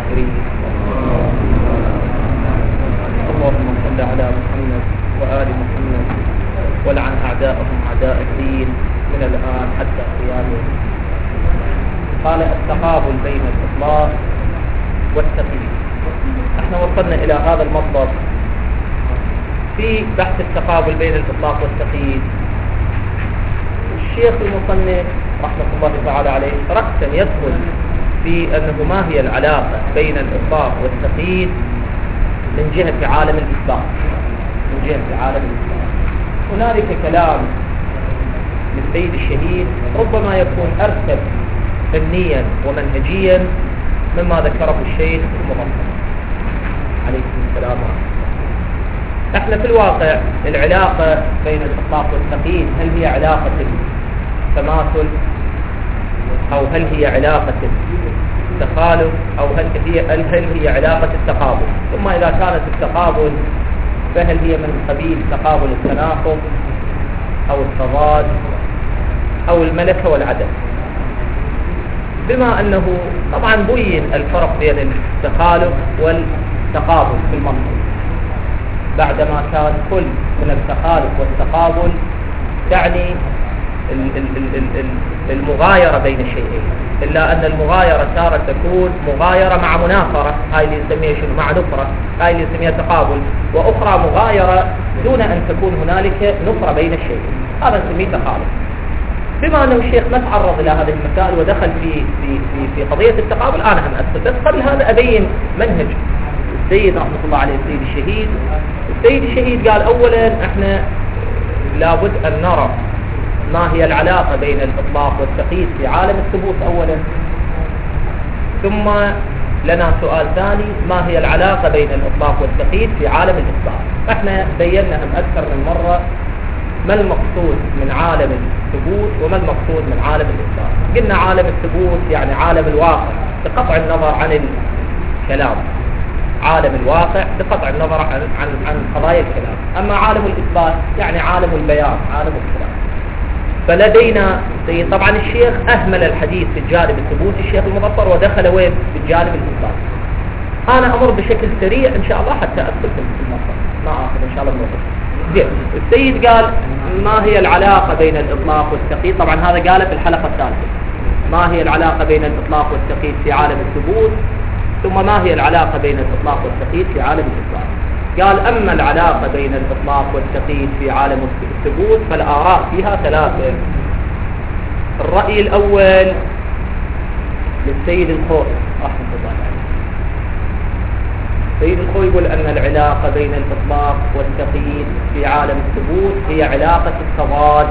الطاهرين. اللهم صل على محمد وآل محمد ولعن أعداءهم أعداء الدين من الآن حتى قيامه. قال التقابل بين الإطلاق والتقييد. احنا وصلنا إلى هذا المطلب في بحث التقابل بين الإطلاق والتقييد. الشيخ المصنف رحمة الله تعالى عليه رأسا يدخل في أنه ما هي العلاقة بين الإطلاق والتقييد من جهة عالم الإثبات. من جهة عالم الإثبات هنالك كلام للسيد الشهيد ربما يكون أرتب فنيا ومنهجيا مما ذكره الشيخ المظفر عليه السلام. احنا في الواقع العلاقة بين الإطلاق والتقييد هل هي علاقة التماثل أو هل هي علاقة التخالف أو هل هي علاقة التقابل؟ ثم إذا كانت التقابل فهل هي من قبيل تقابل التناقض أو التضاد أو الملكة والعدم؟ بما أنه طبعا بين الفرق بين التخالف والتقابل في المنطق بعدما كان كل من التخالف والتقابل تعني المغايرة بين الشيئين، إلا أن المغايرة تارة تكون مغايرة مع منافرة، هاي اللي نسميها شنو مع نفرة، هاي اللي نسميها تقابل، وأخرى مغايرة دون أن تكون هنالك نفرة بين الشيئين، هذا نسميه تخالف. بما أنه الشيخ ما تعرض إلى هذه المسائل ودخل في قضية التقابل أنا هم أثبت، بس قبل هذا أبين منهج السيد رحمة الله عليه السيد الشهيد. السيد الشهيد قال أولا احنا لابد أن نرى ما هي العلاقة بين الإطلاق والتقييد في عالم الثبوت أولا، ثم لنا سؤال ثاني ما هي العلاقة بين الإطلاق والتقييد في عالم الإثبات. احنا بيناهم أكثر من مرة ما المقصود من عالم الثبوت وما المقصود من عالم الإثبات. قلنا عالم الثبوت يعني عالم الواقع بقطع النظر عن الكلام، عالم الواقع بقطع النظر عن قضايا الكلام. أما عالم الإثبات يعني عالم البيان، عالم الكلام. فلدينا طبعا الشيخ أهمل الحديث في الجانب الثبوت الشيخ المظفر ودخل وين في الجانب الإثبات. أنا أمر بشكل سريع إن شاء الله حتى أدخل في المطلب ما آخذ إن شاء الله الموضوع. السيد قال ما هي العلاقة بين الإطلاق والتقييد، طبعا هذا قاله في الحلقة الثالثة. ما هي العلاقة بين الإطلاق والتقييد في عالم الثبوت، ثم ما هي العلاقة بين الإطلاق والتقييد في عالم الإثبات. قال أما العلاقة بين الإطلاق والتقييد في عالم الثبوت فالآراء فيها ثلاثة. الرأي الأول للسيد الخوئي رحمة الله عليه. السيد الخوئي يقول أن العلاقة بين الإطلاق والتقييد في عالم الثبوت هي علاقة التضاد،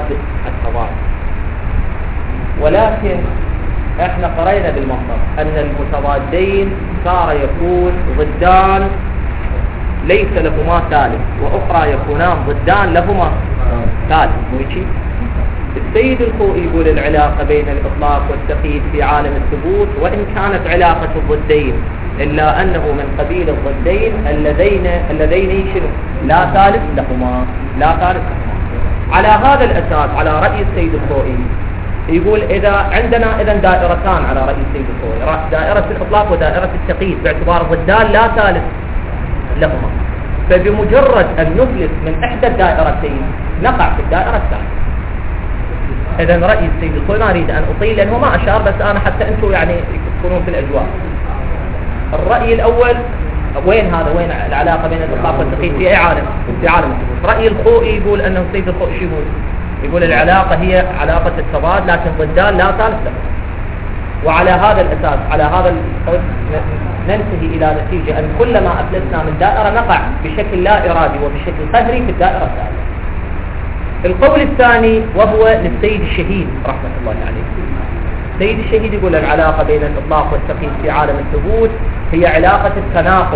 ولكن احنا قرأنا بالمنطق أن المتضادين صار يكون ضدان ليس لهما ثالث، وأخرى يكونان ضدان لهما ثالث. السيد الخوئي يقول العلاقة بين الإطلاق والتقييد في عالم الثبوت وإن كانت علاقة الضدين إلا أنه من قبيل الضدين اللذين شنو لا ثالث لهما. على هذا الأساس على رأي السيد الخوئي يقول إذا عندنا إذن دائرتان على رأي السيد الخوئي، دائرة الإطلاق ودائرة التقييد باعتبار ضدان لا ثالث لهما، فبمجرد أن نفلت من إحدى الدائرتين نقع في الدائرة الثانية. إذن رأي السيد الخوئي ما أريد أن أطيل لأنه ما أشار، بس أنا حتى أنتم يعني تكونون في الأجواء. الرأي الأول وين العلاقة بين الإطلاق والتقييد في أي عالم؟ في عالم الثبوت. رأي الخوئي يقول أنه السيد الخوئي شو يقول العلاقة هي علاقة التضاد لكن ضدان لا ثالث له. وعلى هذا الأساس على هذا القول ننتهي إلى نتيجة أن كلما أفلسنا من دائرة نقع بشكل لا إرادي وبشكل قهري في الدائرة الثانية. القول الثاني وهو للسيد الشهيد رحمة الله عليه. السيد الشهيد يقول العلاقة بين الإطلاق والتقييد في عالم الثبوت هي علاقة التناقض.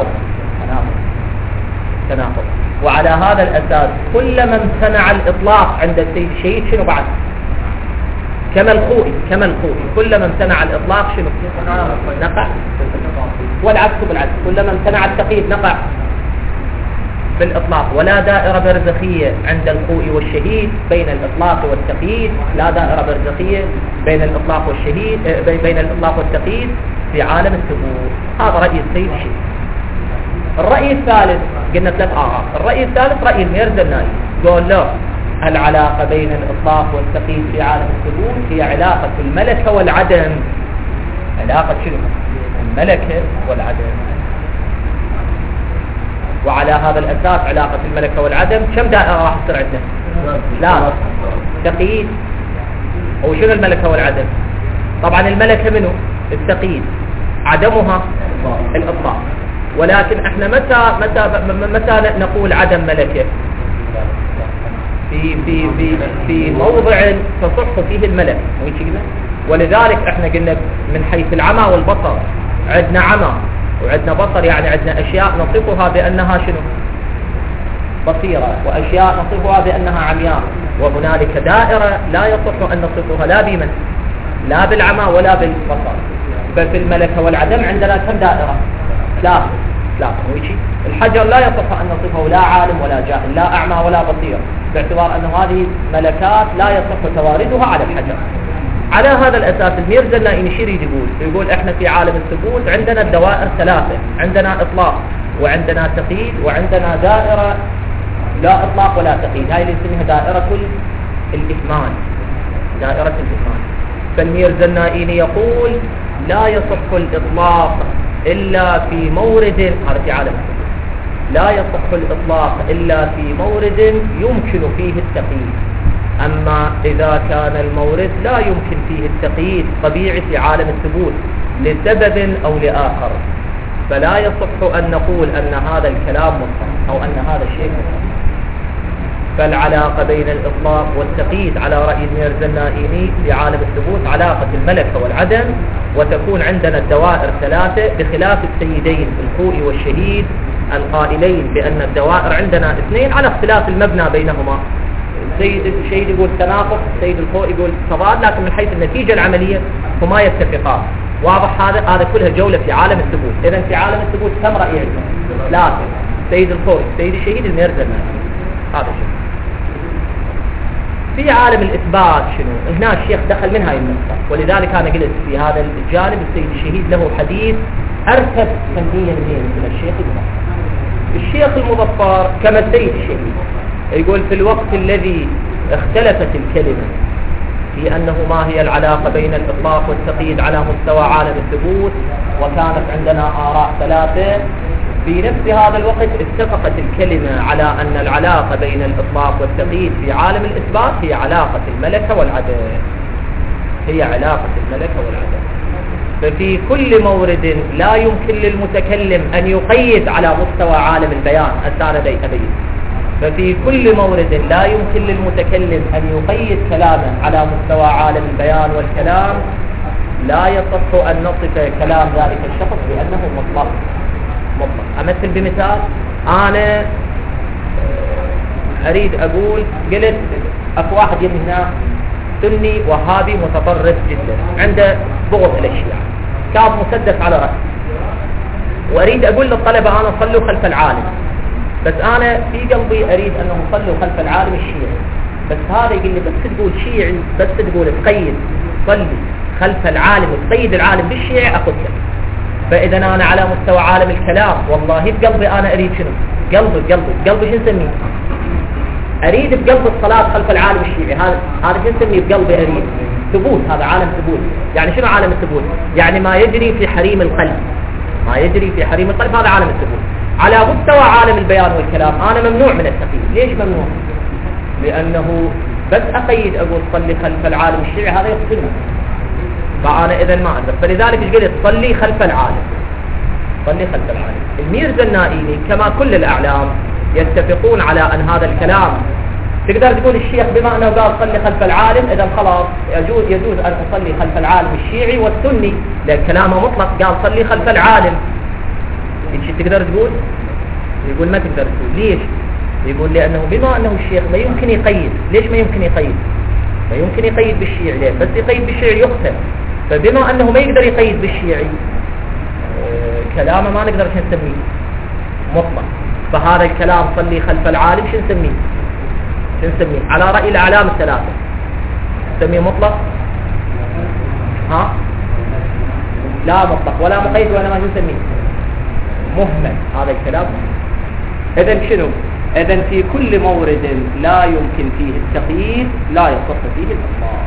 وعلى هذا الأساس كلما امتنع الإطلاق عند السيد الشهيد شنو بعد؟ كما الخوئي كلما امتنع الإطلاق شنو؟ نقع. والعكس بالعكس، كلما امتنع التقييد نقع بالإطلاق. ولا دائرة برزخية عند الخوئي والشهيد بين الإطلاق والتقييد، لا دائرة برزخية بين الإطلاق والشهيد بين الإطلاق والتقييد، في عالم الثبوت. هذا رأي السيد الشيخ. الرأي الثالث قلنا 3 آراء. الرأي الثالث رأي الميرزا النائي، قال لا، العلاقة بين الإطلاق والتقييد في عالم الثبوت هي علاقة الملكة والعدم. علاقة شنو؟ الملكة والعدم. وعلى هذا الأساس علاقة الملكة والعدم كم دائرة راح تصير عندنا؟ لا، تقييد. وشنو الملكة والعدم؟ طبعا الملكة منه التقييد، عدمها الإطلاق. ولكن احنا متى نقول عدم ملكة؟ في موضع تصح فيه الملكة. ولذلك احنا قلنا من حيث العمى والبصر، عندنا عمى وعندنا بصر، يعني عندنا اشياء نصفها بانها شنو؟ بصيرة، واشياء نصفها بانها عمياء. وهنالك دائرة لا يصح ان نصفها لا بالعمى ولا بالبصر. ففي الملكة والعدم عندنا كم دائرة؟ 3. الحجر لا يصح ان نصفه لا عالم ولا جاهل، لا اعمى ولا بصير، باعتبار ان هذه ملكات لا يصح تواردها على الحجر. على هذا الاساس الميرزا النائي يقول احنا في عالم الثبوت عندنا الدوائر 3، عندنا اطلاق وعندنا تقييد وعندنا دائرة لا اطلاق ولا تقييد. هاي اللي نسميها دائرة الإثمان. فالميرزا النائي يقول لا يصح الإطلاق إلا في مورد، هذا في عالم الثبوت، لا يصح الإطلاق إلا في مورد يمكن فيه التقييد. أما إذا كان المورد لا يمكن فيه التقييد طبيعي في عالم الثبوت لسبب أو لآخر، فلا يصح أن نقول أن هذا الكلام مطلق أو أن هذا الشيء مطلق. فالعلاقة بين الإطلاق والتقييد على رأي الميرزا النائي في عالم الثبوت علاقة الملكة والعدم، وتكون عندنا الدوائر 3 بخلاف السيدين الخوئي والشهيد القائلين بأن الدوائر عندنا 2 على اختلاف المبنى بينهما. الشهيد يقول تناقض، السيد الخوئي يقول تضاد، لكن من حيث النتيجة العملية هما يتفقان. واضح هذا كلها جولة في عالم الثبوت. إذن في عالم الثبوت كم رأي عندنا؟ 3، السيد الخوئي، السيد الشهيد، الميرزا النائي. هذا شيء. في عالم الإثبات شنو؟ هنا الشيخ دخل من هاي النقطة، ولذلك أنا قلت في هذا الجانب السيد الشهيد له حديث أركب فنيا من الشيخ المظفر كما السيد الشهيد يقول في الوقت الذي اختلفت الكلمة في أنه ما هي العلاقة بين الإطلاق والتقييد على مستوى عالم الثبوت، وكانت عندنا آراء 3، في نفس هذا الوقت اتفقت الكلمة على أن العلاقة بين الإطلاق والتقييد في عالم الإثبات هي علاقة الملكة والعدم. ففي كل مورد لا يمكن للمتكلم أن يقيد على مستوى عالم البيان. ففي كل مورد لا يمكن للمتكلم أن يقيد كلامه على مستوى عالم البيان والكلام، لا يصح أن نصف كلام ذلك الشخص بأنه مطلق. أمثل بمثال، أنا أريد أقول، قلت أكو واحد يبني هنا سني وهابي متطرف جدا عنده بغض إلى الشيعة، كاب مسدس على رأسه، وأريد أقول للطلبة أنا صلوا خلف العالم، بس أنا في قلبي أريد أنهم صلوا خلف العالم الشيعي. بس هذا يقول لي بس تقول شيعي، بس تقول تقيد صلي خلف العالم، تقيد العالم بالشيعي أخذك. فإذا أنا على مستوى عالم الكلام والله بقلبي أنا أريد شنو؟ قلبي شو نسميه؟ أريد بقلب الصلاة خلف العالم الشيعي. هذا شو نسميه بقلبي؟ أريد ثبوت. هذا عالم ثبوت. يعني شنو عالم الثبوت؟ يعني ما يجري في حريم القلب، هذا عالم الثبوت. على مستوى عالم البيان والكلام أنا ممنوع من التقييد. ليش ممنوع؟ لأنه بس أقيد أقول صلي خلف العالم الشيعي هذا يقتلني، فأنا إذن ما أقدر. فلذلك قلت صلي خلف العالم. الميرزا النائي كما كل الأعلام يتفقون على أن هذا الكلام تقدر تقول الشيخ بما أنه قال صلي خلف العالم إذن خلاص يجوز أن أصلي خلف العالم الشيعي والسني، لأن كلامه مطلق، قال صلي خلف العالم. تقدر تقول؟ يقول ما تقدر تقول. ليش؟ يقول لأنه بما أنه الشيخ ما يمكن يقيد. ليش ما يمكن يقيد؟ ما يمكن يقيد بالشيعي. ليه؟ بس يقيد بالشيعي يقتل. فبما أنه ما يقدر يقيد بالشيعي كلامه ما نقدر نسميه مطلق. فهذا الكلام صلي خلف العالم شو نسميه؟ على رأي الأعلام ال3 نسميه مطلق؟ لا مطلق ولا مقيد ولا ما نسميه مهمل، هذا الكلام. إذن شنو؟ إذن في كل مورد لا يمكن فيه التقييد لا يصح فيه الإطلاق.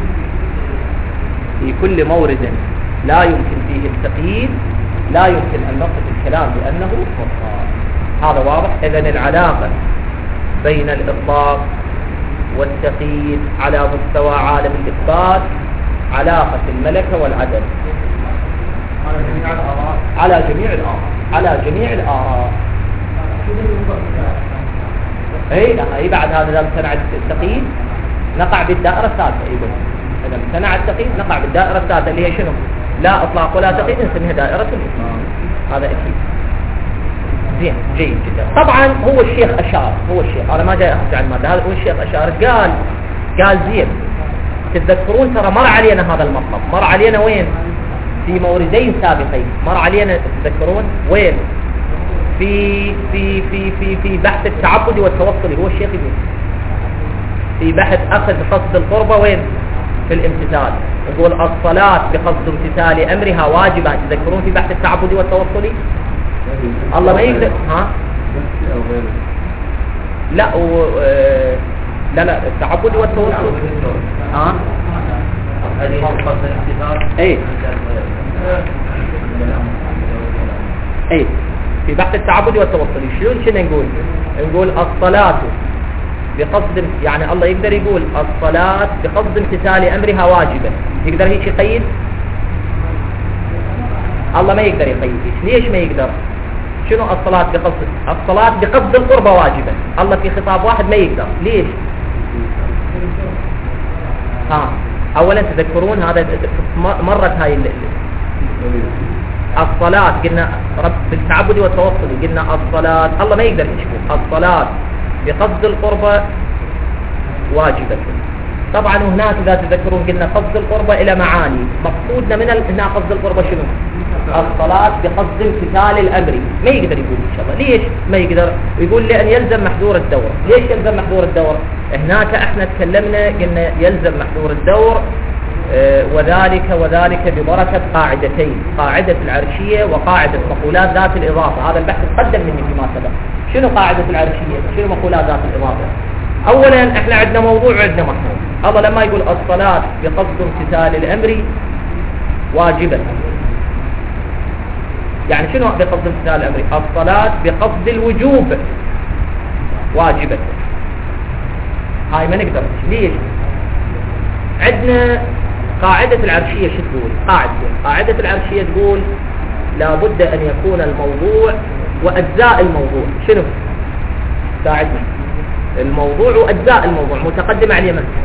في كل مورد لا يمكن فيه التقييد لا يمكن أن نصف الكلام بأنه مطلق. هذا واضح. إذن العلاقة بين الإطلاق والتقييد على مستوى عالم الإثبات علاقة الملكة والعدد على جميع الآراء. اي بعد هذا اذا امتنع التقييد نقع بالدائرة الثالثة. اذا امتنع التقييد نقع بالدائرة الثالثة اللي هي شنو؟ لا اطلاق ولا تقييد، نسميها دائرة الإطلاق. هذا اكيد. زين، جيد جدا. طبعا هو الشيخ انا ما جاي اخذ عن المادة، هذا هو الشيخ اشار قال زين تتذكرون ترى مر علينا هذا المطلب، مر علينا وين؟ في موردين سابقين مر علينا، تتذكرون وين؟ في بحث التعبد والتوصل. هو الشيخ يقول في بحث أخذ قصد القربة وين؟ في الامتثال. يقول الصلاة بقصد امتثال أمرها واجبة. تذكرون في بحث التعبد والتوصل الله ما يقدر لا التعبد والتوصل اي في بحث التعبد والتوصل شنو نقول الصلاة بقصد، يعني الله يقدر يقول الصلاة بقصد امتثال أمرها واجبة، يقدر هيك يقيد؟ الله ما يقدر يقيد. ليش ما يقدر؟ شنو الصلاة بقصد القربة واجبة؟ الله في خطاب واحد ما يقدر. ليش؟ أولا تذكرون هذا مرت هاي الصلاة قلنا بالتعبد والتوصل قلنا الصلاة الله ما يقدر يشكو الصلاة بقصد القربة واجبة. طبعا هناك إذا تذكرون قلنا قصد القربة إلى معاني، مقصودنا من هنا قصد القربة شنو؟ الصلاة بقصد امتثال الأمر. ما يقدر يقول إن شاء الله. ليش ما يقدر؟ يقول لأن يلزم محذور الدور. ليش يلزم محذور الدور؟ هناك احنا تكلمنا قلنا يلزم محذور الدور وذلك ببركة قاعدتين، قاعدة العرشية وقاعدة مقولات ذات الإضافة. هذا البحث تقدم مني فيما سبق. شنو قاعدة العرشية؟ شنو مقولات ذات الإضافة؟ أولا احنا عندنا موضوع وعندنا محمول. الله لما يقول الصلاة بقصد امتثال الأمر واجبة، يعني شنو بقصد امتثال الأمر؟ الصلاة بقصد الوجوب واجبة. هاي ما نقدر. ليش؟ عندنا قاعدة العرشية شو تقول؟ قاعدة العرشية تقول لابد أن يكون الموضوع وأجزاء الموضوع شنو؟ ساعدنا. الموضوع وأجزاء الموضوع متقدمة على اليمين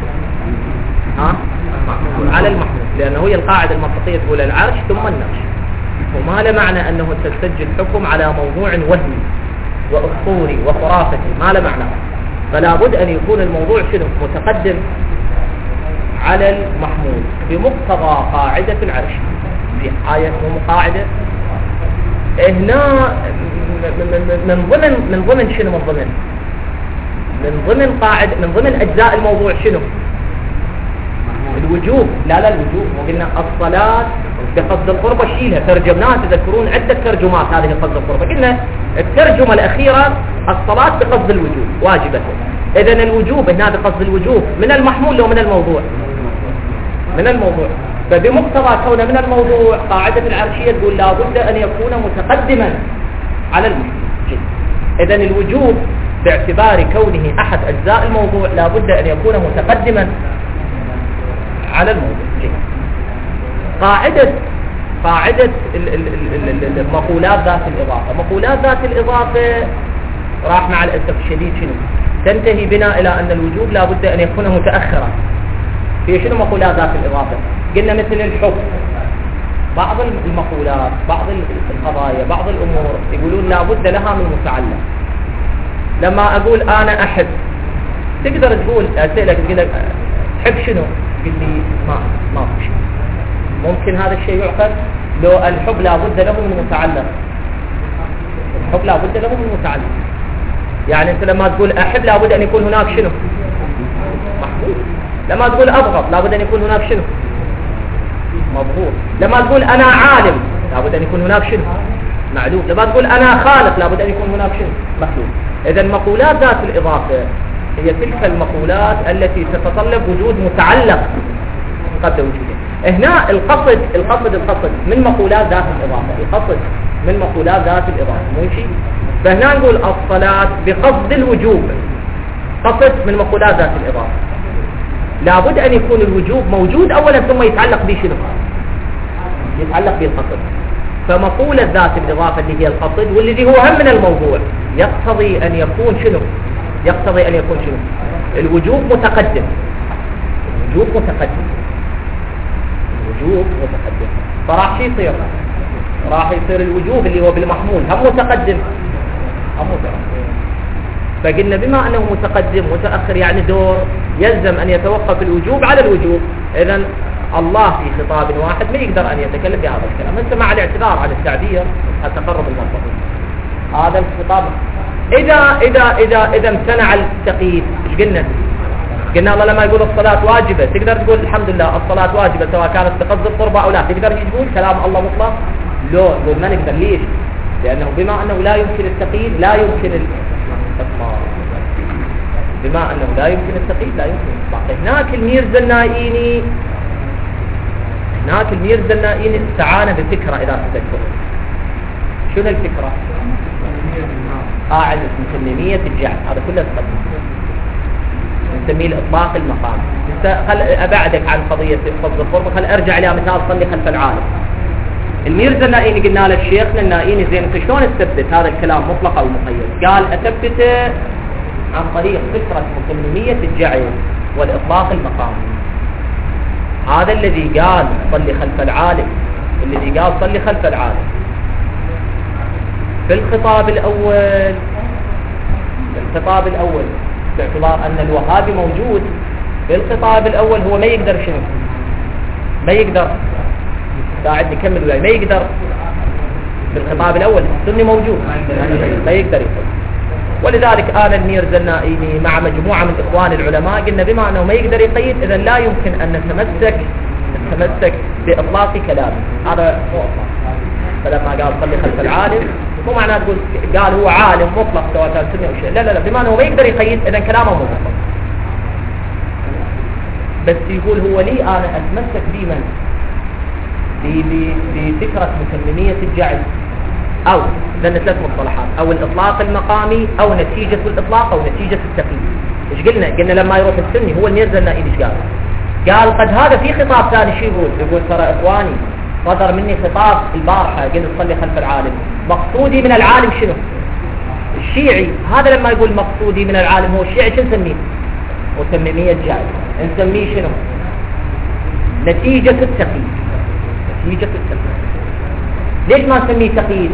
على المحمول، لأنه هي القاعدة المنطقية تقول العرش ثم النقش، وما له معنى أنه تستجد حكم على موضوع وهمي وأسطوري وخرافي، ما له معنى. فلا بد أن يكون الموضوع شنو؟ متقدم على المحمول بمقتضى قاعدة العرش. في آية قاعدة هنا من ضمن شنو؟ من ضمن قاعدة، من ضمن أجزاء الموضوع شنو؟ الوجوب. لا الوجوب. وقلنا الصلاة بقصد القربة شيلها، ترجمناها. تذكرون عدة ترجمات هذه قصد القربة. قلنا الترجمة الأخيرة الصلاة بقصد الوجوب واجبة. إذن الوجوب هنا بقصد الوجوب من المحمول لو من الموضوع؟ من الموضوع. فبمقتضى كونه من الموضوع قاعدة العرشية تقول لا بد أن يكون متقدما على المحمول. إذن الوجوب باعتبار كونه أحد أجزاء الموضوع لا بد أن يكون متقدما على الموضوع. قاعدة المقولات ذات الإضافة. مقولات ذات الإضافة راح مع الأسف الشديد شنو؟ تنتهي بنا إلى أن الوجوب لا بد أن يكون متأخرا. في شنو مقولات ذات الإضافة؟ قلنا مثل الحب. بعض المقولات، بعض القضايا، بعض الأمور يقولون لا بد لها من متعلق. لما أقول أنا أحب، تقدر تقول أسألك تقول لك حب شنو؟ قل لي ما في شيء. ممكن هذا الشيء يعقل؟ لو الحب لا بد له من متعلق. الحب لا بد له من متعلق. يعني أنت لما تقول أحب لا بد أن يكون هناك شنو؟ محبوب. لما تقول أبغض لا بد أن يكون هناك شنو؟ مظهور. لما تقول أنا عالم لابد أن يكون هناك شنو؟ معلوم. لما تقول أنا خالق لابد أن يكون هناك شنو؟ مخلوق. إذا مقولات ذات الإضافة هي تلك المقولات التي تتطلب وجود متعلق قبل وجوده. هنا القصد من مقولات ذات الإضافة، القصد من مقولات ذات الإضافة مو شيء. فهنا نقول الصلاة بقصد الوجوب، قصد من مقولات ذات الإضافة. لابد أن يكون الوجوب موجود أولا ثم يتعلق به شنو؟ يتعلق به القصد. فمقولة ذات الإضافة اللي هي القصد والذي هو أهم من الموضوع يقتضي أن يكون شنو؟ يقتضي أن يكون شنو؟ الوجوب متقدم. الوجوب متقدم. الوجوب متقدم. فراح شو يصير؟ راح يصير الوجوب اللي هو بالمحمول هم متقدم هم متأخر. فقلنا بما أنه متقدم متأخر يعني دور يلزم أن يتوقف الوجوب على الوجوب. إذن الله في خطاب واحد ما يقدر أن يتكلم بهذا الكلام انت مع الاعتذار عن التعبير حتى تقرب المنطقة. هذا الخطاب إذا امتنع التقييد إيش قلنا؟ قلنا الله لما يقول الصلاة واجبة تقدر تقول الحمد لله الصلاة واجبة سواء كانت بقصد القربة أو لا. تقدر تقول كلام الله مطلق؟ لا يقول ما نقدر. ليش؟ لأنه بما أنه لا يمكن التقييد لا يمكن الإطلاق. بما أنه لا يمكن التقييد لا يمكن الإطلاق. هناك الميرزا النائيني استعان بفكرة إذا تذكر. شنو الفكرة؟ قاعدة مسمية الجعل. هذا كله تقدم نسميه الإطلاق المقام. خل أبعدك عن قضية قصد القرب. خل أرجع إلى مثال صلي خلف العالم. الميرزا النائيني قلنا له شيخنا النائيني زين انت شلون تثبت هذا الكلام مطلق أو مقيد؟ قال أثبته عن طريق فكرة مسمية الجعل والإطلاق المقامي. هذا الذي قال صلي خلف العالم، الذي قال صلي خلف العالم في الخطاب الأول باعتبار أن الوهابي موجود في الخطاب الأول هو ما يقدر شنو؟ ما يقدر قاعد نكمل وياي ما يقدر في الخطاب الأول السني موجود ما يقدر يقول. ولذلك آل الميرزا النائيني مع مجموعة من إخوان العلماء قلنا بما أنه ما يقدر يقيد إذا لا يمكن أن نتمسك بإطلاق كلامه. هذا هو أطلاق. فلما قال صلي خلف العالم مو معناه تقول قال هو عالم مطلق سواء كان سني أو شيء. لا بما أنه ما يقدر يقيد إذا كلامه مطلق. بس يقول هو لي أنا أتمسك بمن بفكرة مسمية الجعل أو لأن ثلاث مصطلحات أو الإطلاق المقامي أو نتيجة الإطلاق أو نتيجة التقييد. إيش قلنا لما يروح السني هو الميرزا النائيني إيش قال قد هذا في خطاب ثاني شو يقول ترى إخواني صدر مني خطاب البارحة قلت صلي خلف العالم مقصودي من العالم شنو؟ الشيعي. هذا لما يقول مقصودي من العالم هو الشيعي شو نسميه؟ مسمية الجعل. نسميه شنو؟ نتيجة التقييد. ليش ما نسميه تقييد؟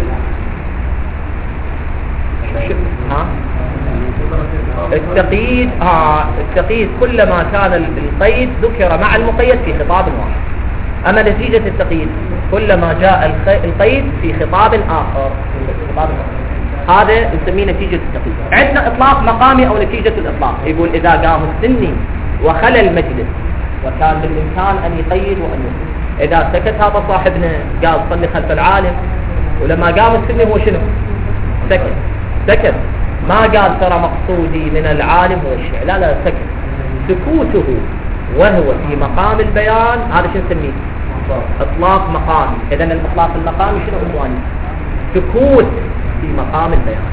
التقييد كلما كان القيد ذكر مع المقيد في خطاب واحد. أما نتيجة التقييد كلما جاء القيد في خطاب آخر. هذا نسميه نتيجة التقييد. عندنا إطلاق مقامي أو نتيجة الإطلاق. يقول إذا قام السني وخلى المجلس وكان بالإمكان أن يقيد وأن يقيد. إذا سكت هذا صاحبنا قال صلي خلف العالم ولما قام السني هو شنو؟ سكت ما قال ترى مقصودي من العالم هو الشيعي. لا سكت. سكوته وهو في مقام البيان هذا شو نسميه؟ إطلاق مقامي. إذن الإطلاق المقامي شنو عنوانه؟ سكوت في مقام البيان.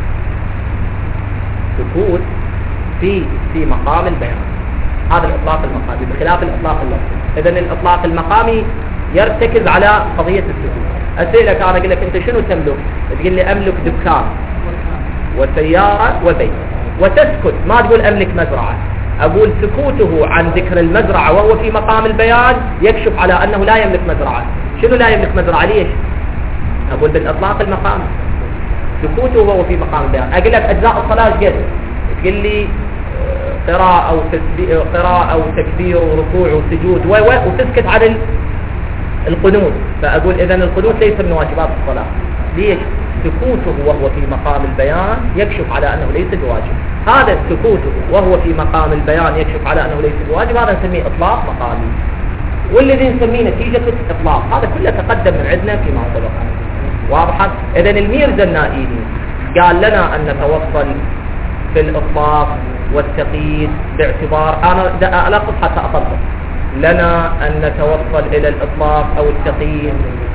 سكوت في مقام البيان. هذا الإطلاق المقامي بخلاف الإطلاق اللفظي. إذن الإطلاق المقامي يرتكز على قضية السكوت. أسألك أنا أقول لك أنت شنو تملك؟ تقول لي أملك دكان وسيارة وبيت وتسكت ما تقول أملك مزرعة. أقول سكوته عن ذكر المزرعة وهو في مقام البيان يكشف على أنه لا يملك مزرعة. شنو لا يملك مزرعة؟ ليش؟ أقول بالإطلاق المقامي سكوته وهو في مقام البيان. أقول لك أجزاء الصلاة قد تقول لي قراءة أو تكبير وركوع وسجود وتسكت عن القنوت. فأقول إذن القنوت ليس من واجبات الصلاة. ليش؟ سكوته وهو في مقام البيان يكشف على أنه ليس بواجب. هذا سكوته وهو في مقام البيان يكشف على أنه ليس بواجب هذا نسميه إطلاق مقامي. والذي نسميه نتيجة الإطلاق. هذا كله تقدم من عندنا فيما سبق. واضحة؟ إذن الميرزا النائيني قال لنا أن نتوصل في الإطلاق والتقييد باعتبار، أنا ألقص حتى أطبق، لنا أن نتوصل إلى الإطلاق أو التقييد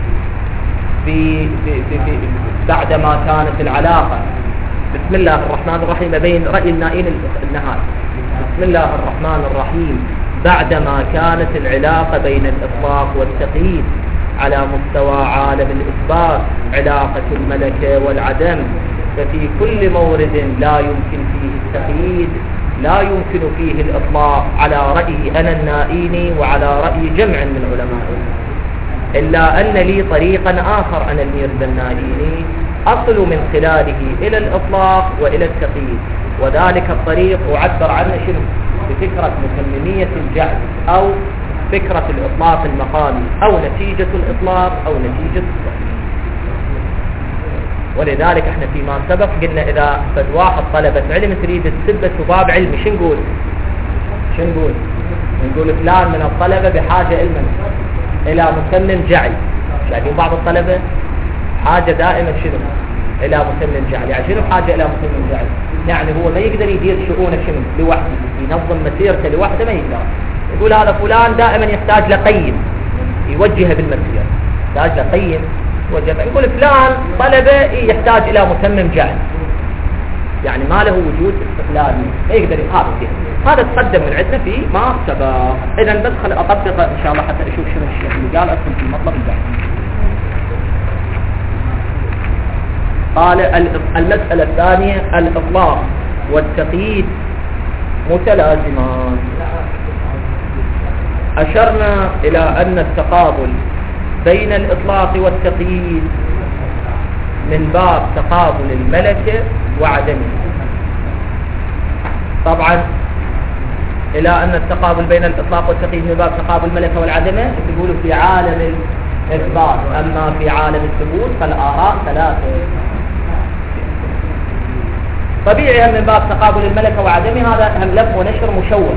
بعدما كانت العلاقة بسم الله الرحمن الرحيم بين رأي النائين النهائي. بسم الله الرحمن الرحيم. بعدما كانت العلاقة بين الإطلاق والتقييد على مستوى عالم الإثبات علاقة الملكة والعدم، ففي كل مورد لا يمكن فيه التقييد لا يمكن فيه الإطلاق على رأي أنا النائيني وعلى رأي جمع من علمائنا، إلا أن لي طريقا آخر أنا الميرزا النائيني أصل من خلاله إلى الإطلاق وإلى التقييد، وذلك الطريق أعبر عنه شنو؟ بفكرة مسممية الجعل أو فكرة الإطلاق المقامي أو نتيجة الإطلاق أو نتيجة التقييد. ولذلك احنا فيما سبق قلنا إذا فد واحد طلبة علم تريد تثبت باب علمي شو نقول؟ نقول فلان من الطلبة بحاجة إلى مسمم جعل. شايفين بعض الطلبة حاجة دائما شنو؟ إلى مسمم جعل. يعني شنو بحاجة إلى مسمم جعل؟ يعني هو ما يقدر يدير شؤونه شنو لوحده، ينظم مسيرته لوحده ما يقدر. يقول هذا فلان دائما يحتاج لقيم يوجهه بالمسير، يحتاج لقيم يوجهه. يقول فلان طلبة يحتاج إلى مسمم جعل، يعني ما له وجود استقلالي ما يقدر يقابل. هذا تقدم من عندنا في ما سبق. إذا بس خل أطبق إن شاء الله حتى أشوف شنو الشيخ اللي قال أصلا في المطلب البحث. قال المسألة الثانية الإطلاق والتقييد متلازمان. أشرنا إلى أن التقابل بين الإطلاق والتقييد من باب تقابل الملكة وعدمه. طبعا إلى أن التقابل بين الإطلاق والتقييد من باب تقابل الملكة والعدمة تقولوا في عالم الإثبات، أما في عالم الثبوت فالآراء ثلاثة. طبيعي من باب تقابل الملكة وعدمه هذا هم لف ونشر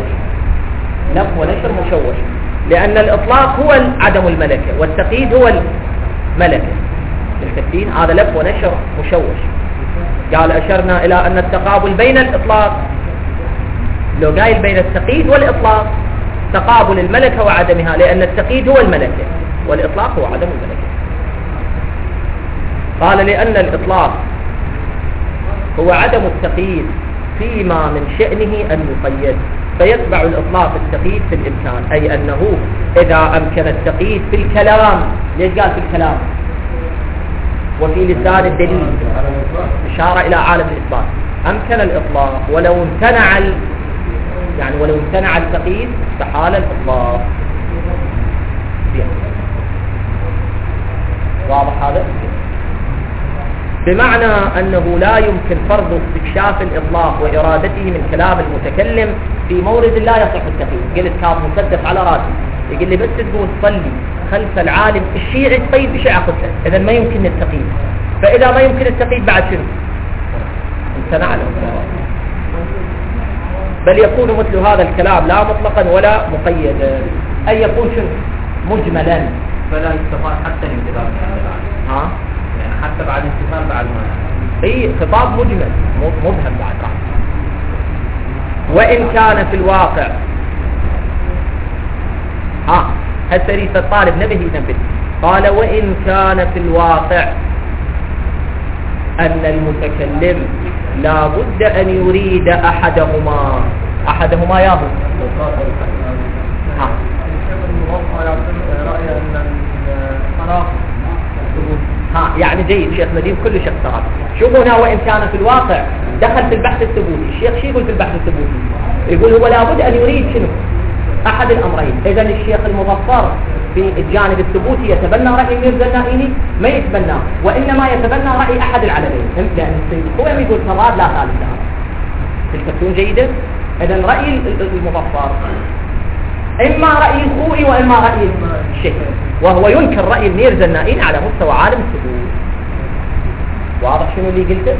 مشوش، لأن الإطلاق هو عدم الملكة والتقييد هو الملكة. التقييد هذا لف ونشر مشوش. قال أشرنا إلى أن التقابل بين الإطلاق، لو قايل بين التقييد والإطلاق تقابل الملكة وعدمها، لأن التقييد هو الملكة والإطلاق هو عدم الملكة. قال لأن الإطلاق هو عدم التقييد فيما من شأنه أن يقيد، فيتبع الإطلاق التقييد في الإمكان، أي أنه إذا أمكن التقييد في الكلام. ليش قال في الكلام؟ وفي لسان الدليل إشارة إلى عالم الإثبات. أمكن الإطلاق ولو امتنع التقييد استحال الإطلاق. واضح هذا؟ بمعنى أنه لا يمكن فرض استكشاف الإطلاق وإرادته من كلام المتكلم في مورد لا يصح التقييد. قلت كاف مسدف على راسي، يقول لي بس تقول صلي خلف العالم الشيعي تقيد بشيء عقدته، إذا ما يمكن التقييد. فإذا ما يمكن التقييد بعد شنو؟ امتنع له. بل يكون مثل هذا الكلام لا مطلقا ولا مقيدا، أي يكون شنو؟ مجملا، فلا يستفاد حتى الانتظار. يعني حتى بعد انتظار بعد ما اي خطاب مجمل مبهم بعد راح. وإن كان في الواقع هسه الطالب نبه ينبه. قال وإن كان في الواقع أن المتكلم لا بد أن يريد أحدهما ياهو. يعني جيد شيخ نديم كل شيء صار. شوفوا هنا وإن كان في الواقع دخل في البحث الثبوتي. الشيخ شو يقول في البحث الثبوتي؟ يقول هو لابد أن يريد شنو؟ أحد الأمرين. إذا الشيخ المظفر في الجانب الثبوتي يتبنى رأي الميرزا النائيني ما يتبناه، وإنما يتبنى رأي أحد العلمين. لأن هو يقول فراد لا ثالث لها. تلتفتون جيدا؟ إذا رأي المظفر إما رأي الخوئي وإما رأي الشيخ، وهو ينكر رأي الميرزا النائيني على مستوى عالم الثبوت. واضح شنو اللي قلته؟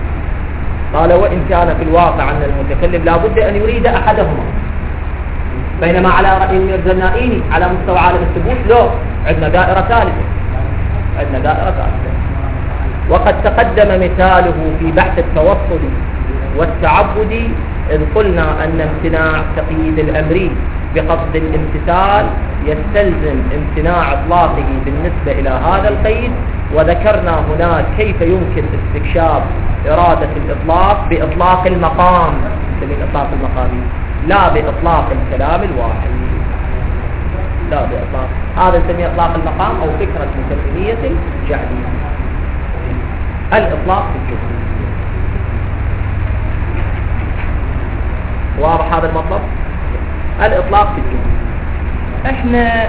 قال وإن كان في الواقع أن المتكلم لا بد أن يريد أحدهما، بينما على رأي ميرزا النائيني على مستوى عالم الثبوت لا، عندنا دائرة ثالثة، عندنا دائرة ثالثة. وقد تقدم مثاله في بحث التوصل والتعبد، إذ قلنا أن امتناع تقييد الأمر بقصد الامتثال يستلزم امتناع إطلاقه بالنسبة إلى هذا القيد، وذكرنا هناك كيف يمكن استكشاف إرادة الإطلاق بإطلاق المقام، سمين إطلاق المقامي، لا بإطلاق الكلام الواحد، لا بإطلاق، هذا نسميه إطلاق المقام أو فكرة مكملية الجعلية، الإطلاق في الجملة. واضح هذا المطلب؟ الإطلاق في الجملة. احنا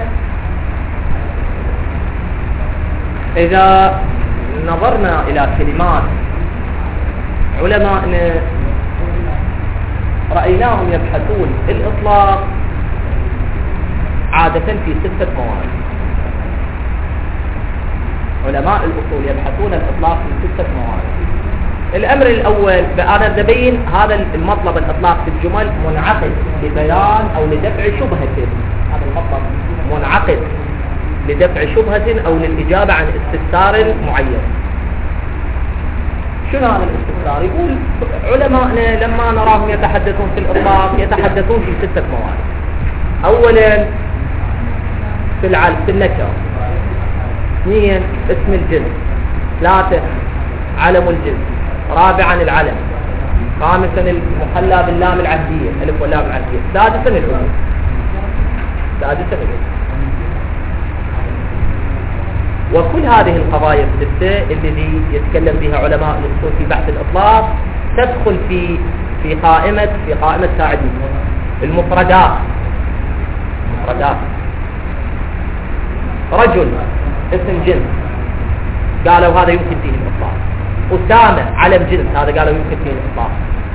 إذا نظرنا إلى كلمات علماءنا رأيناهم يبحثون الإطلاق عادة في 6 موارد. علماء الأصول يبحثون الإطلاق في 6 موارد. الأمر الأول أنا نبين هذا المطلب الإطلاق في الجمل منعقد لبيان أو لدفع شبهة، هذا المطلب منعقد لدفع شبهة أو للإجابة عن استفسار معين. شنو هذا الاستفسار؟ يقول علماءنا لما نراهم يتحدثون في الإطلاق يتحدثون في 6 موارد. أولا في النكرة، 2 اسم الجنس، 3 علم الجنس، 4 العلم، 5 المحلى باللام العهدية، ألف واللام العهدية، 6 العلوم، 6 العلوم. وكل هذه القضايا الستة التي يتكلم بها علماء الأصول في بحث الإطلاق تدخل في قائمة ساعدين. المفردات، رجل اسم جنس قالوا هذا يمكن فيه الإطلاق. أسامة علم جنس هذا قالوا يمكن فيه الإطلاق.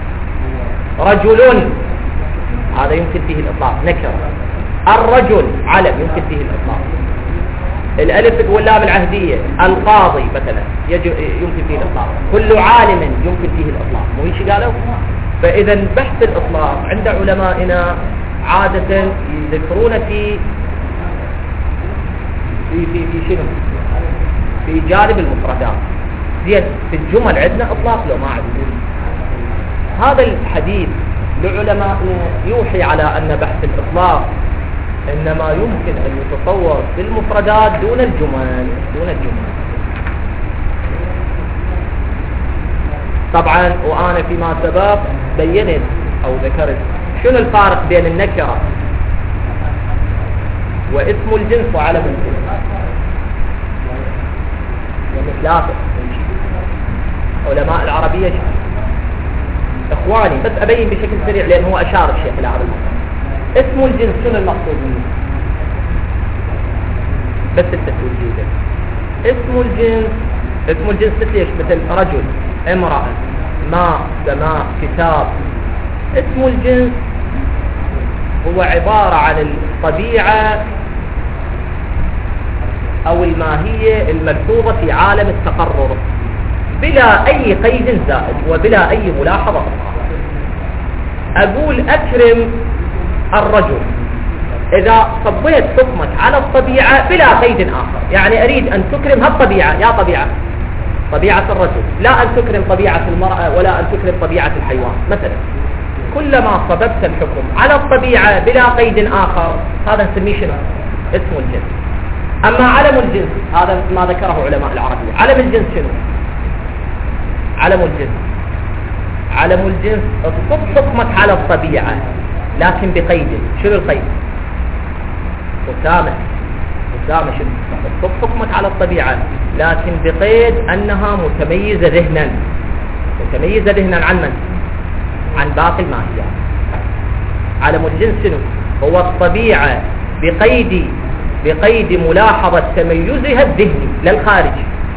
رجل هذا يمكن فيه الإطلاق نكرة. الرجل علم يمكن فيه الإطلاق. الألف واللام العهدية، القاضي مثلا يمكن فيه الإطلاق. كل عالم يمكن فيه الإطلاق، مو هيك قالوا؟ فإذا بحث الإطلاق عند علمائنا عادة يذكرون في شنو؟ في جانب المفردات. زين في الجمل عندنا إطلاق لو ما عندنا. هذا الحديث لعلمائنا يوحي على أن بحث الإطلاق إنما يمكن أن يتصور في المفردات دون الجمل. طبعا وأنا فيما سبق بينت أو ذكرت شنو الفارق بين النكرة واسم الجنس وعلم الجنس. يعني 3 علماء العربية إخواني بس أبين بشكل سريع لأن هو أشار الشيخ إلى هذا الموضوع. اسم الجنس شنو المقصود منه؟ بس التسويق جيدا. اسم الجنس مثل ايش؟ مثل رجل، امرأة، ماء، سماء، كتاب. اسم الجنس هو عبارة عن الطبيعة أو الماهية الملحوظة في عالم التقرر بلا أي قيد زائد وبلا أي ملاحظة أخرى. أقول أكرم الرجل، إذا صبيت حكمك على الطبيعة بلا قيد آخر، يعني أريد أن تكرم هالطبيعة، يا طبيعة الرجل، لا أن تكرم طبيعة المرأة ولا أن تكرم طبيعة الحيوان مثلا. كلما صببت الحكم على الطبيعة بلا قيد آخر هذا نسميه شنو؟ اسم الجنس. أما علم الجنس هذا ما ذكره علماء العربية. علم الجنس شنو؟ علم الجنس تصب حكمك على الطبيعة لكن بقيد. شنو القيد؟ أسامة شنو؟ تصب حكمك على الطبيعة لكن بقيد أنها متميزة ذهنا عن من؟ عن باقي الماهيات. علم الجنس شنو؟ هو الطبيعة بقيد ملاحظة تميزها الذهني للخارج.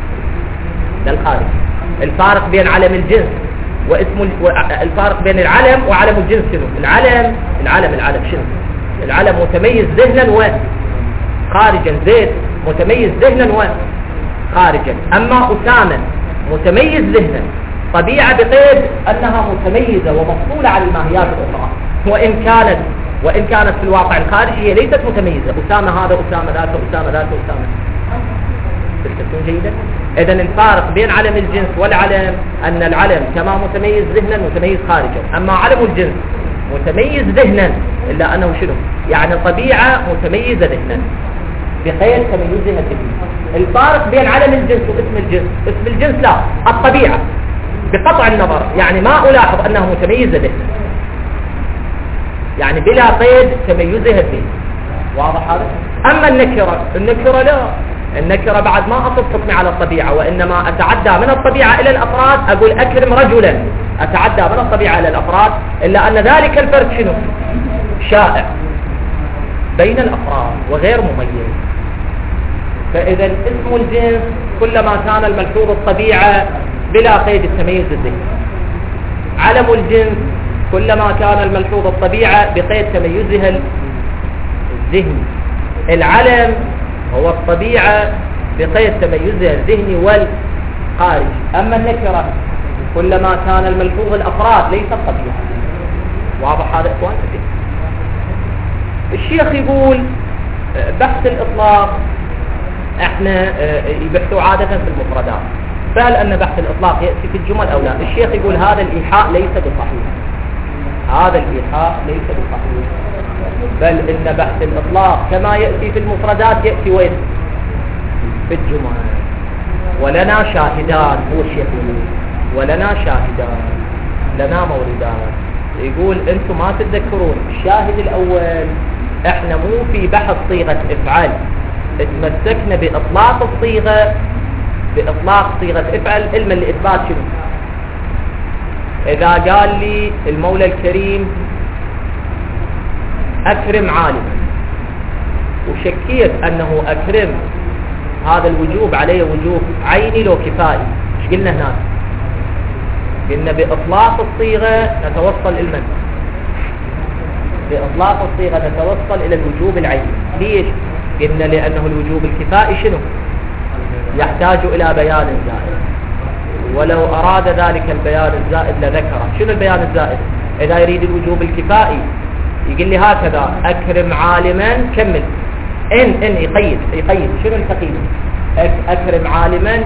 الفارق بين علم الجنس الفارق بين العلم وعلم الجنس شنو؟ العلم شنو؟ العلم متميز ذهنا وخارجا، زيد متميز ذهنا وخارجا. أما أسامة متميز ذهنا، طبيعة بقيد أنها متميزة ومفصولة عن الماهيات الأخرى، وإن كانت وإن كانت في الواقع الخارجي هي ليست متميزة، أسامة هذا أسامة ذاته أسامة ذاته أسامة. تفهمون جيدا؟ إذا الفارق بين علم الجنس والعلم أن العلم كما متميز ذهنا متميز خارجا، أما علم الجنس متميز ذهنا إلا أنه شنو؟ يعني الطبيعة متميزة ذهنا بقيد تميزها الذهني. الفارق بين علم الجنس واسم الجنس، اسم الجنس لا، الطبيعة بقطع النظر، يعني ما ألاحظ أنه متميزة ذهنا، يعني بلا قيد تميزها الذهني. واضح هذا؟ أما النكرة لا، النكرة بعد ما أصف حكمي على الطبيعة، وإنما أتعدى من الطبيعة إلى الأفراد، أقول أكرم رجلا، أتعدى من الطبيعة إلى الأفراد، إلا أن ذلك الفرق شنو؟ شائع بين الأفراد وغير مميز. فإذا اسم الجنس كلما كان الملحوظ الطبيعة بلا قيد التمييز الذهني، علم الجنس كلما كان الملحوظ الطبيعة بقيد تميزها الذهني. العلم هو الطبيعة بقيد تميزها الذهني والخارجي. أما النكرة كلما كان الملحوظ الأفراد ليس الطبيعة. واضح هذا إخوان؟ الشيخ يقول بحث الإطلاق احنا يبحثوا عادة في المفردات، فهل أن بحث الإطلاق يأتي في الجمل أو لا؟ الشيخ يقول هذا الإيحاء ليس بصحيح، هذا الإيحاء ليس بصحيح، بل إن بحث الإطلاق كما يأتي في المفردات يأتي وين؟ في الجمل. ولنا شاهدان، هو الشيخ يقول ولنا شاهدان، لنا موردان. يقول أنتم ما تتذكرون الشاهد الأول، احنا مو في بحث صيغة افعل، اتمسكنا بإطلاق الصيغة، بإطلاق صيغة افعل علما لإثبات شنو؟ إذا قال لي المولى الكريم أكرم عالما، وشكيت أنه أكرم هذا الوجوب عليه وجوب عيني لو كفائي، ايش قلنا هناك؟ قلنا بإطلاق الصيغة نتوصل إلى المنع، بإطلاق الصيغة نتوصل إلى الوجوب العيني. ليش؟ قلنا لأنه الوجوب الكفائي شنو؟ يحتاج إلى بيان زائد، ولو أراد ذلك البيان الزائد لذكره. شنو البيان الزائد؟ إذا يريد الوجوب الكفائي يقول لي هكذا أكرم عالما، كمل إن يقيد شنو التقييد؟ أكرم عالما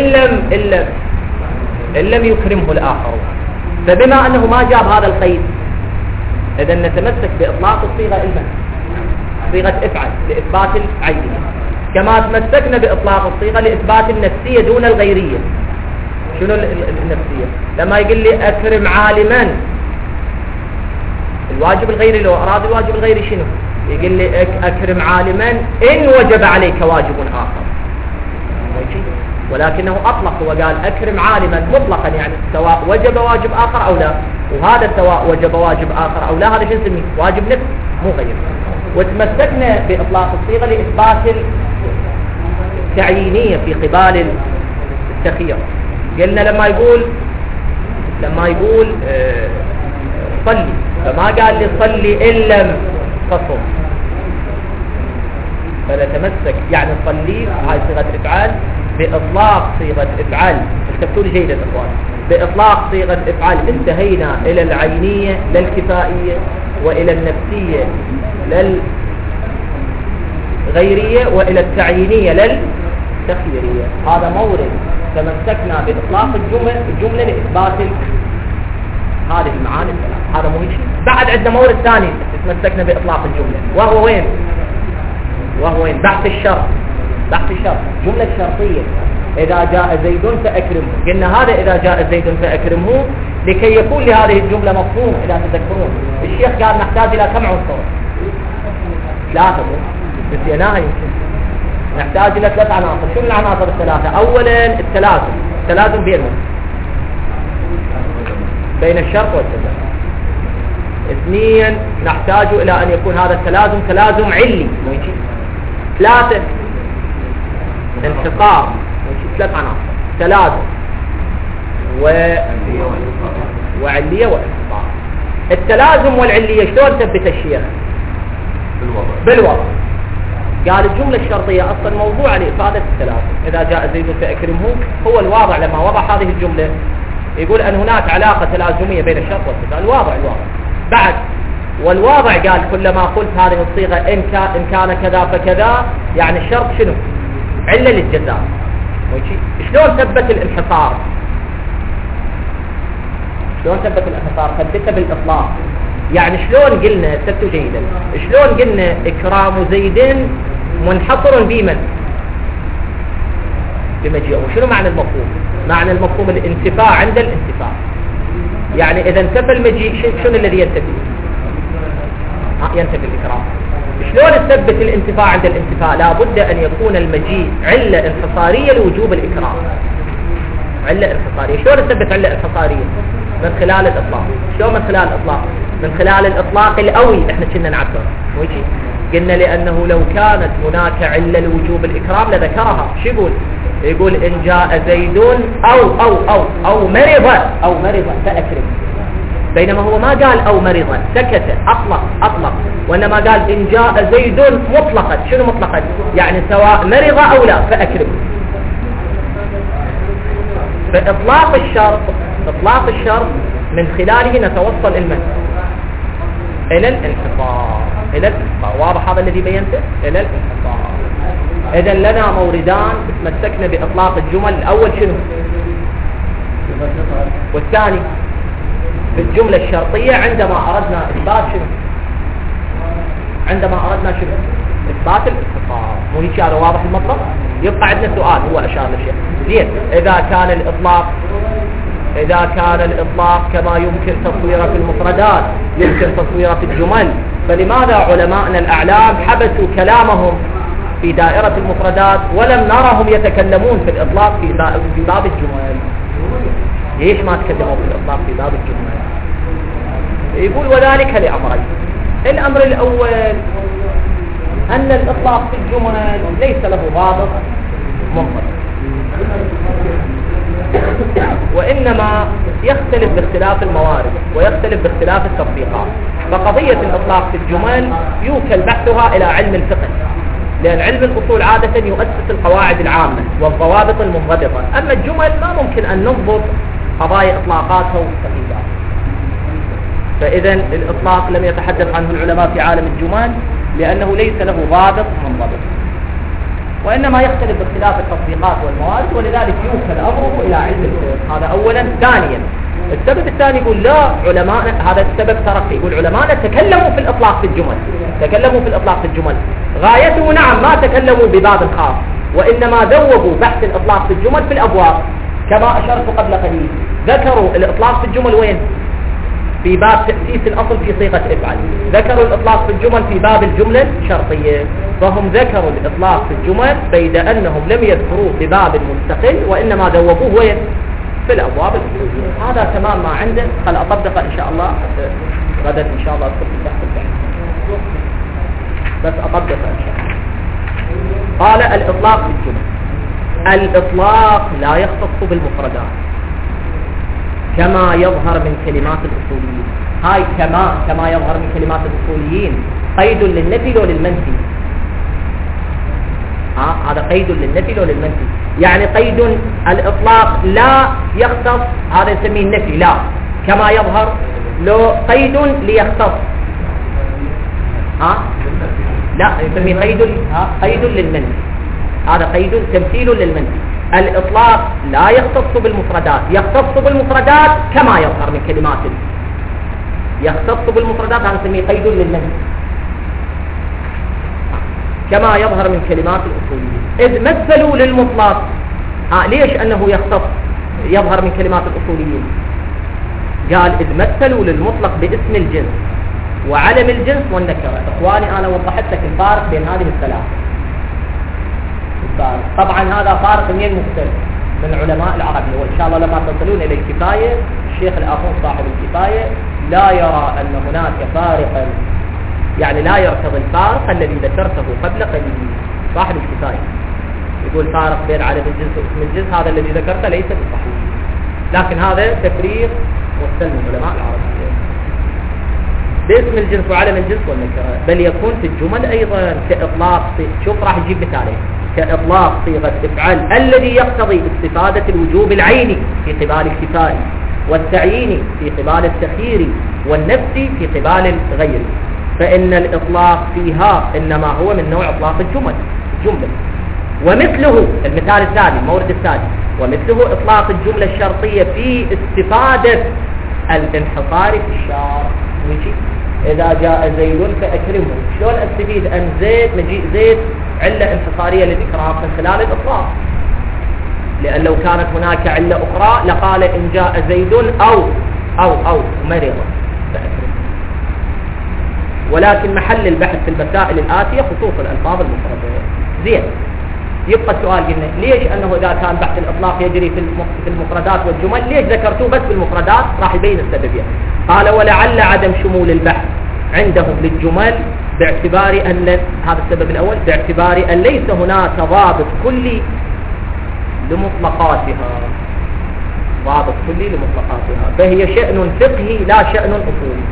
إن لم يكرمه الآخر. فبما أنه ما جاب هذا القيد، إذا نتمسك بإطلاق الصيغة المنع، صيغة افعل لإثبات العينية، كما تمسكنا بإطلاق الصيغة لإثبات النفسية دون الغيرية. شنو النفسية؟ لما يقول لي أكرم عالما، الواجب الغيري لو أراد الواجب الغيري شنو؟ يقول لي أكرم عالما إن وجب عليك واجب آخر، ولكنه أطلق وقال أكرم عالما مطلقا، يعني سواء وجب واجب آخر أو لا، وهذا سواء وجب واجب آخر أو لا هذا شو نسميه؟ واجب نفس مو غير. وتمسكنا بإطلاق الصيغة لإثبات التعيينية في قبال التخيير. قلنا لما يقول صلي، فما قال لي صلي إن لم تصم، فنتمسك يعني صلي هاي صيغة إفعال بإطلاق صيغة إفعال. استفتوا لي جيدا إخوان، بإطلاق صيغة إفعال انتهينا إلى العينية للكفائية، وإلى النفسية للغيرية، وإلى التعيينية للتخييرية. هذا مورد تمسكنا بإطلاق الجملة لإثبات هذه المعاني الثلاث. هذا مهم شيء. بعد عندنا مورد ثاني تمسكنا بإطلاق الجملة، وهو وين؟ بحث الشرط، جملة شرطية. إذا جاء زيد فأكرمه، قلنا هذا إذا جاء زيد فأكرمه لكي يكون لهذه الجملة مفهوم. إذا تذكرون الشيخ قال نحتاج إلى كم عنصر؟ 3، نسيناها يمكن. نحتاج إلى 3 عناصر. شو العناصر الثلاثة؟ أولا التلازم بين الشرط والجزاء. 2 نحتاج إلى أن يكون هذا التلازم تلازم علي. 3 انحقاق. 3 عناصر: تلازم وعلية وانحقاق. التلازم والعلية شلون ثبت الشيخ؟ بالوضع. قال الجملة الشرطية أصلا موضوعة لإفادة التلازم. إذا جاء زيد فأكرمه هو الواضع لما وضع هذه الجملة، يقول أن هناك علاقة تلازمية بين الشرط والجزاء. الواضع. بعد والواضع قال كلما قلت هذه الصيغة إن كان كذا فكذا، يعني الشرط شنو؟ علة للجزاء. شلون ثبت الانحصار؟ شلون ثبت الانحصار؟ ثبتها بالإطلاق. يعني شلون قلنا ثبتوا جيدا، شلون قلنا إكرام زيد منحصر بمن؟ بمجيئه. شنو معنى المفهوم؟ معنى المفهوم الانتفاع عند الانتفاع. يعني إذا انتفى المجيء شنو الذي ينتفي؟ ينتفي الإكرام. شلون تثبت الانتفاع عند الانتفاع؟ لا بد أن يكون المجيء علة انحصارية لوجوب الإكرام. علة انحصارية. شلون تثبت علة انحصارية؟ من خلال الإطلاق. شلون من خلال الإطلاق؟ من خلال الإطلاق الأوي احنا كنا نعبر. ويجي قلنا لأنه لو كانت هناك علة لوجوب الإكرام لذكرها. شو يقول؟ يقول إن جاء زيد أو مرض فأكرم. بينما هو ما قال أو مرضا، سكت، أطلق، وإنما قال إن جاء زيد مطلقا. شنو مطلقا؟ يعني سواء مرض أو لا فأكرم. فإطلاق الشرط من خلاله نتوصل إلى الانحصار. واضح هذا الذي بينته؟ إلى الانحصار. إذن لنا موردان تمسكنا بإطلاق الجمل. الأول شنو؟ والثاني في الجملة الشرطية عندما أردنا إثبات شنو؟ إثبات الانحصار. مو هيك هذا واضح المطلب؟ يبقى عندنا سؤال هو أشار للشيء. زين، إذا كان الإطلاق كما يمكن تصويره في المفردات يمكن تصويره في الجمل، فلماذا علماءنا الأعلام حبسوا كلامهم في دائرة المفردات ولم نرهم يتكلمون في الإطلاق في باب الجمل؟ ليش ما تكلموا في الإطلاق في باب الجمل؟ يقول وذلك لأمرين. الأمر الأول أن الإطلاق في الجمل ليس له ضابط منضبط، وإنما يختلف باختلاف الموارد ويختلف باختلاف التطبيقات. فقضية الإطلاق في الجمل يوكل بحثها إلى علم الفقه، لأن علم الأصول عادة يؤسس القواعد العامة والضوابط المنضبطة. أما الجمل ما ممكن أن نضبط قضايا إطلاقاتها وتقييداتها. فإذا الإطلاق لم يتحدث عنه العلماء في عالم الجمل لأنه ليس له ضابط منضبط، وإنما يختلف باختلاف التطبيقات والموارد، ولذلك يوكل أمره إلى علم الفقه. هذا أولا. ثانيا السبب الثاني يقول لا، علماء هذا السبب ترقي، يقول علماء تكلموا في الإطلاق في الجمل، غايته نعم ما تكلموا بباب خاص، وإنما ذوبوا بحث الإطلاق في الجمل في الأبواب. كما أشرت قبل قليل ذكروا الإطلاق في الجمل وين؟ في باب تأسيس الأصل في صيغة افعل. ذكروا الإطلاق في الجمل في باب الجملة الشرطية. فهم ذكروا الإطلاق في الجمل بيد أنهم لم يذكروه بباب مستقل، وإنما ذوبوه وين؟ في الأبواب الأصولية. هذا تمام ما عنده. خل أطبق إن شاء الله غدا إن شاء الله أدخل في تحت البحث، بس أطبق إن شاء الله. قال الإطلاق في الجمل. الإطلاق لا يختص بالمفردات كما يظهر من كلمات الأصوليين. هاي كما يظهر من كلمات الأصوليين قيد للنفي لو للمنفي. هذا قيد للنفي لو للمنفي. يعني قيد الإطلاق لا يختص، هذا يسميه النفي. لا كما يظهر لو قيد ليختص، لا يسميه قيد للمنفي. هذا قيد تمثيل للمنفي. الإطلاق لا يختص بالمفردات، يختص بالمفردات كما يظهر من كلمات. يختص بالمفردات هذا نسميه قيد للمنفي كما يظهر من كلمات الأصوليين. إذ مثلوا للمطلق. ليش أنه يظهر من كلمات الأصوليين؟ قال إذ مثلوا للمطلق باسم الجنس وعلم الجنس والنكرة. إخواني أنا وضحت لك الفارق بين هذه الثلاثة. طبعا هذا فارق من مختلف من علماء العربية، وإن شاء الله لما تصلون إلى الكفاية الشيخ الآخر صاحب الكفاية لا يرى أن هناك فارقا، يعني لا يرتضي الفارق الذي ذكرته قبل قليل. صاحب الكفاية يقول فارق بين علم الجنس واسم الجنس، هذا الذي ذكرته ليس بصحيح، لكن هذا تفريق مستلم من علماء العربية باسم الجنس وعلم الجنس والنكرة. بل يكون في الجمل أيضا كإطلاق. شوف راح يجيب مثالين. كإطلاق صيغة افعل الذي يقتضي استفادة الوجوب العيني في قبال الكفاية، والتعيين في قبال التخيير والنفس في قبال الغير، فإن الإطلاق فيها إنما هو من نوع إطلاق الجملة. ومثله المثال الثاني، المورد الثاني، ومثله إطلاق الجملة الشرطية في استفادة الانحصار في الشرط. إذا جاء زيد فأكرمه، شلون أستفيد أن زيد مجيء زيد علة انحصارية للإكرام من خلال الإطلاق؟ لأن لو كانت هناك علة أخرى لقال إن جاء زيد أو مرض فأكرمه. ولكن محل البحث في المسائل الآتية خصوص الألفاظ المفردة. زين، يبقى السؤال قلنا ليش أنه إذا كان بحث الإطلاق يجري في المفردات والجمل ليش ذكرتوه بس في المفردات؟ راح يبين السببية. قال ولعل عدم شمول البحث عندهم للجمل باعتبار أن هذا السبب الأول، باعتبار أن ليس هناك ضابط كلي لمطلقاتها، ضابط كلي لمطلقاتها، فهي شأن فقهي لا شأن أصولي.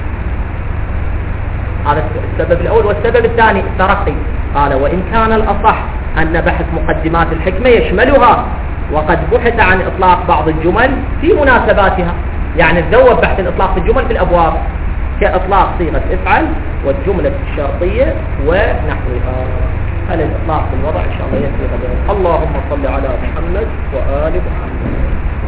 هذا السبب الأول. والسبب الثاني الترقي. قال وإن كان الأصح أن بحث مقدمات الحكمة يشملها، وقد بحث عن إطلاق بعض الجمل في مناسباتها، يعني تذوب بحث الإطلاق في الجمل في الأبواب كإطلاق صيغة افعل والجملة الشرطية ونحوها. هل الإطلاق في الوضع إن شاء الله يسير غدا. اللهم صل على محمد وآل محمد.